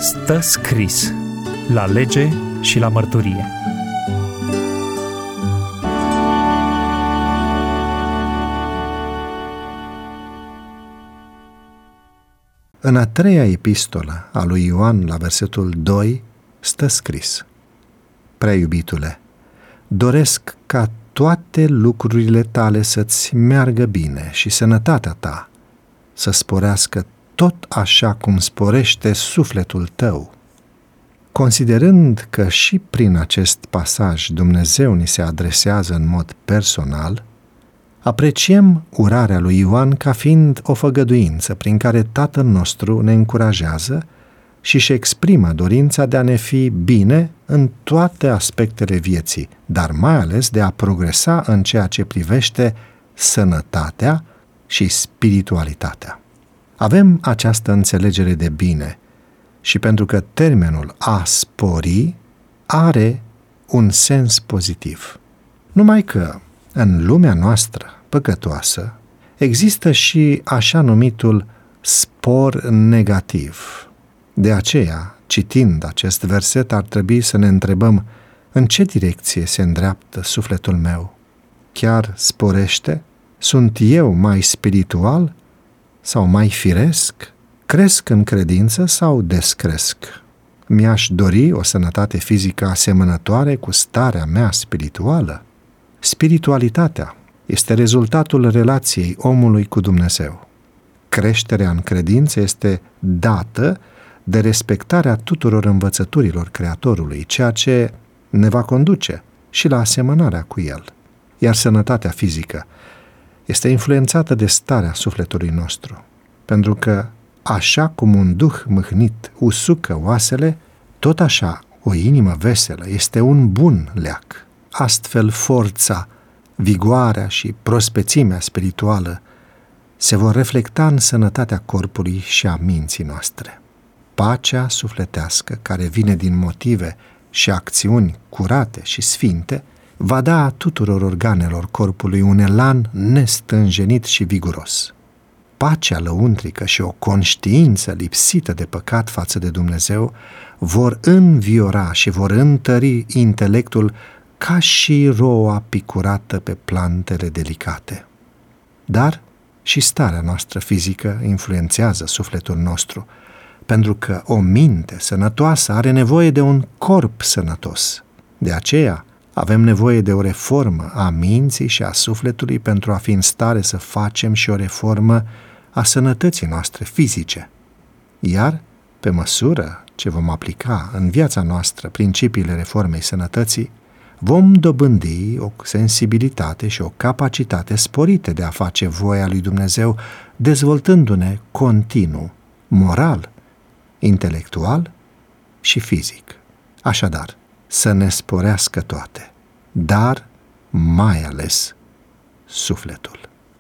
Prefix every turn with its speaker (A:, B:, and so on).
A: Stă scris la lege și la mărturie.
B: În a treia epistolă a lui Ioan, la versetul 2, stă scris: Prea iubitule, doresc ca toate lucrurile tale să-ți meargă bine și sănătatea ta să sporească tot așa cum sporește sufletul tău. Considerând că și prin acest pasaj Dumnezeu ni se adresează în mod personal, apreciem urarea lui Ioan ca fiind o făgăduință prin care Tatăl nostru ne încurajează și își exprimă dorința de a ne fi bine în toate aspectele vieții, dar mai ales de a progresa în ceea ce privește sănătatea și spiritualitatea. Avem această înțelegere de bine și pentru că termenul a spori are un sens pozitiv. Numai că în lumea noastră păcătoasă există și așa numitul spor negativ. De aceea, citind acest verset, ar trebui să ne întrebăm în ce direcție se îndreaptă sufletul meu. Chiar sporește? Sunt eu mai spiritual sau mai firesc? Cresc în credință sau descresc? Mi-aș dori o sănătate fizică asemănătoare cu starea mea spirituală? Spiritualitatea este rezultatul relației omului cu Dumnezeu. Creșterea în credință este dată de respectarea tuturor învățăturilor Creatorului, ceea ce ne va conduce și la asemănarea cu El. Iar sănătatea fizică este influențată de starea sufletului nostru, pentru că așa cum un duh mâhnit usucă oasele, tot așa o inimă veselă este un bun leac. Astfel forța, vigoarea și prospețimea spirituală se vor reflecta în sănătatea corpului și a minții noastre. Pacea sufletească, care vine din motive și acțiuni curate și sfinte, va da tuturor organelor corpului un elan nestânjenit și viguros. Pacea lăuntrică și o conștiință lipsită de păcat față de Dumnezeu vor înviora și vor întări intelectul ca și roa picurată pe plantele delicate. Dar și starea noastră fizică influențează sufletul nostru, pentru că o minte sănătoasă are nevoie de un corp sănătos. De aceea avem nevoie de o reformă a minții și a sufletului pentru a fi în stare să facem și o reformă a sănătății noastre fizice. Iar, pe măsură ce vom aplica în viața noastră principiile reformei sănătății, vom dobândi o sensibilitate și o capacitate sporite de a face voia lui Dumnezeu, dezvoltându-ne continuu, moral, intelectual și fizic. Așadar, să ne sporească toate, dar mai ales sufletul.